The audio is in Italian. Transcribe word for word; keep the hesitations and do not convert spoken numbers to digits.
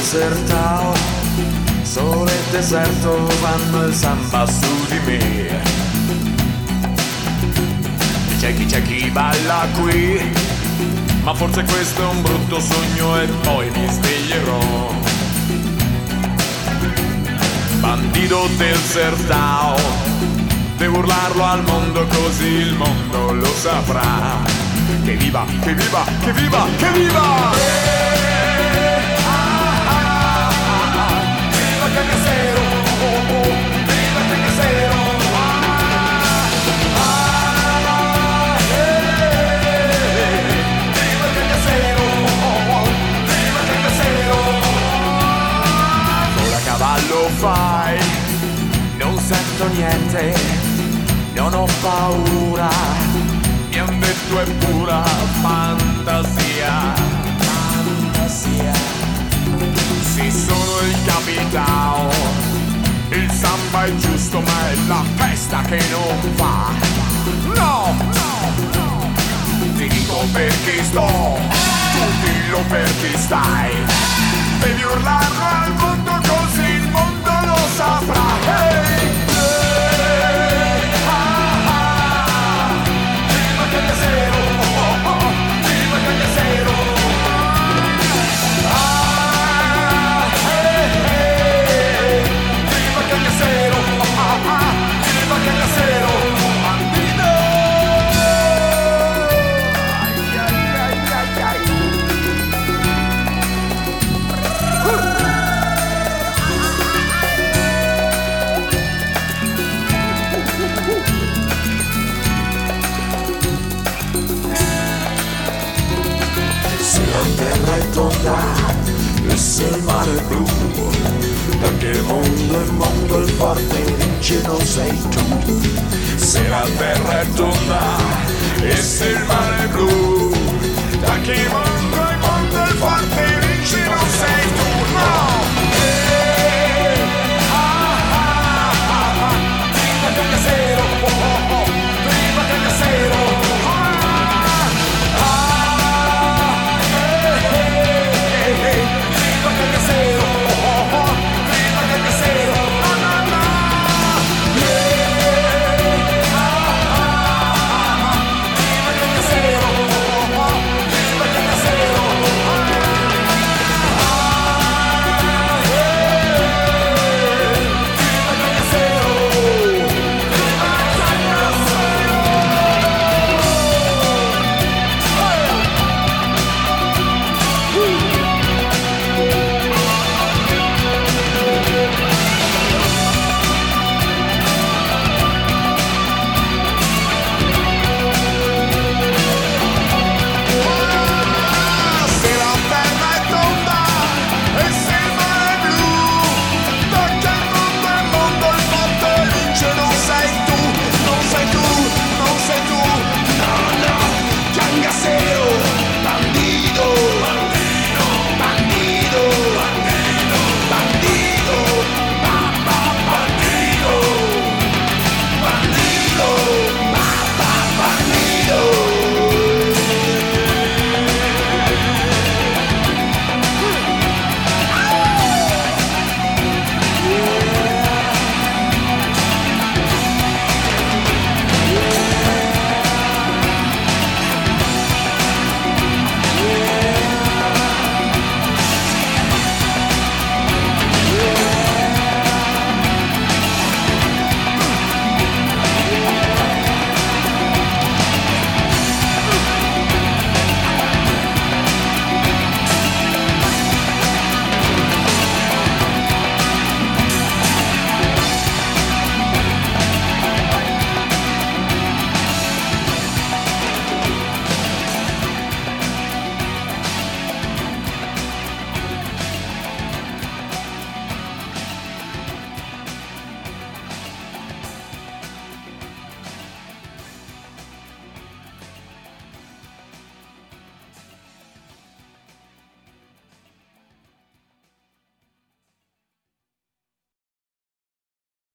desertao, sole e deserto fanno il samba su di me. C'è chi c'è chi balla qui, ma forse questo è un brutto sogno e poi mi sveglierò. Bandido desertao, devo urlarlo al mondo così il mondo lo saprà. Che viva, che viva, che viva, che viva! Eh, ah, ah, ah, ah. Viva Cagnacero, oh, oh, viva Cagnacero, ah, ah, eh, viva Cagnacero, oh, oh, viva Cagnacero. Ora cavallo fai, non sento niente, non ho paura. Mi han detto è pura fantasia, fantasia. Sì, sono il capitao, il samba è giusto ma è la festa che non fa. No, no, no. Ti dico per chi sto, tu dillo per chi stai. Devi urlarlo al mondo così il mondo lo saprà. Hey! E se il mare è blu, perché il mondo è mondo, il forte vince non sei tu. Se la terra è tonda e se il mare è blu, da che mondo è mondo il forte vince.